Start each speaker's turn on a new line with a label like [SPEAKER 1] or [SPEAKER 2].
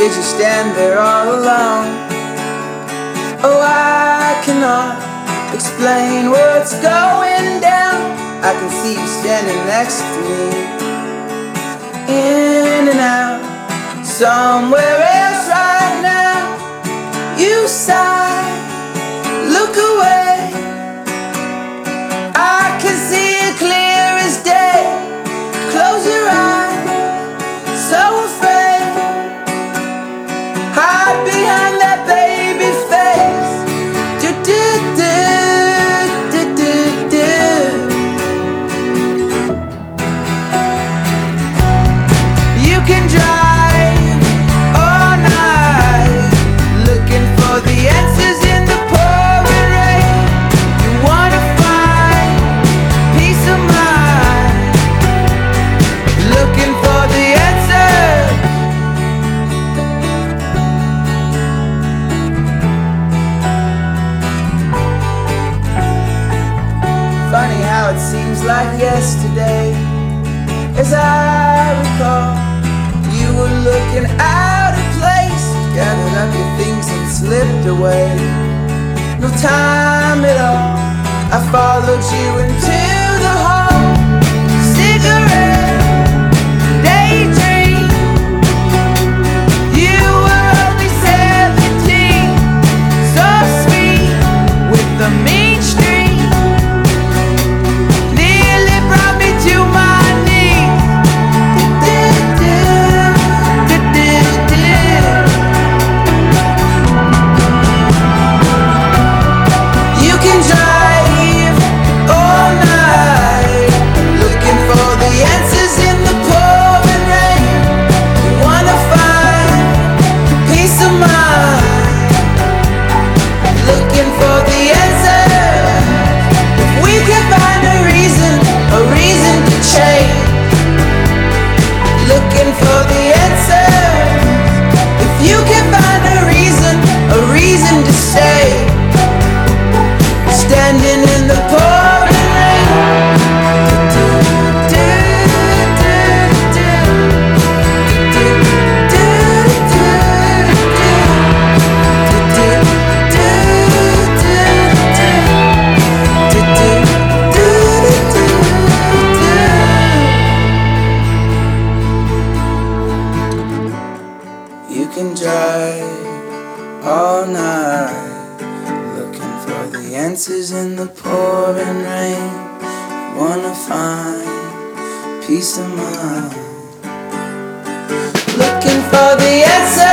[SPEAKER 1] did you stand there all alone? Oh, I cannot explain what's going down. I can see you standing next to me, in and out, somewhere else right now. You sigh, look away. I can see it clear as day. Close your eyes, so afraid. Hide behind that baby face. Do do do do do do. You can drive all night, looking for the answers in the pouring rain. You wanna find peace of mind, looking for the answers. Funny how it seems like yesterday. As I recall, you were looking out of place, gathered up your things and slipped away. No time at all, I followed you into the hall. Cigarette, daydream. You were only 17, so sweet with the mean streak. Nearly brought me to my knees. You can drive all night, looking for the answers in the pouring rain. You wanna find peace of mind, looking for the answers. If we can find a reason to change, looking for the answers. If you can find a reason to stay, standing in the pouring rain. You can drive all night, looking for the answers in the pouring rain. Wanna find peace of mind, looking for the answers.